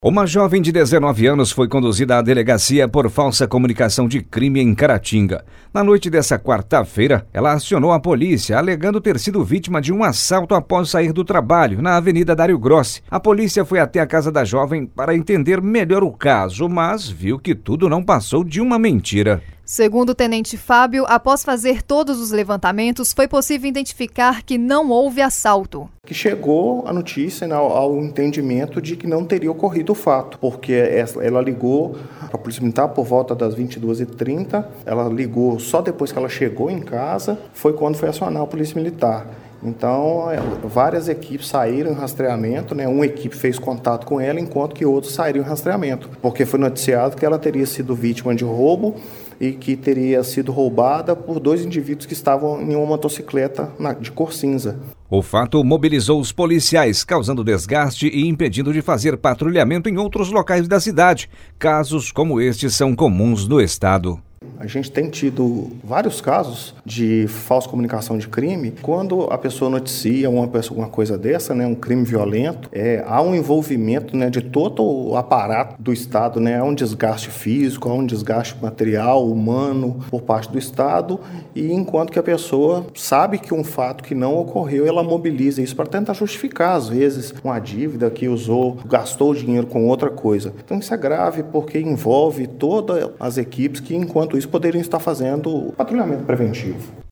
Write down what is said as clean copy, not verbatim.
Uma jovem de 19 anos foi conduzida à delegacia por falsa comunicação de crime em Caratinga. Na noite dessa quarta-feira, ela acionou a polícia, alegando ter sido vítima de um assalto após sair do trabalho, na Avenida Dário Grossi. A polícia foi até a casa da jovem para entender melhor o caso, mas viu que tudo não passou de uma mentira. Segundo o tenente Fábio, após fazer todos os levantamentos, foi possível identificar que não houve assalto. Que chegou a notícia ao entendimento de que não teria ocorrido o fato, porque ela ligou para a Polícia Militar por volta das 22h30, ela ligou só depois que ela chegou em casa, foi quando foi acionar a Polícia Militar. Então, várias equipes saíram em rastreamento, uma equipe fez contato com ela, enquanto que outros saíram em rastreamento, porque foi noticiado que ela teria sido vítima de roubo e que teria sido roubada por dois indivíduos que estavam em uma motocicleta de cor cinza. O fato mobilizou os policiais, causando desgaste e impedindo de fazer patrulhamento em outros locais da cidade. Casos como estes são comuns no estado. A gente tem tido vários casos de falsa comunicação de crime. Quando a pessoa noticia uma coisa dessa, um crime violento, há um envolvimento de todo o aparato do Estado, há um desgaste físico, há um desgaste material, humano por parte do Estado, e enquanto que a pessoa sabe que um fato que não ocorreu, ela mobiliza isso para tentar justificar, às vezes, uma dívida que gastou o dinheiro com outra coisa. Então isso é grave porque envolve todas as equipes que, enquanto isso, poderiam estar fazendo patrulhamento preventivo.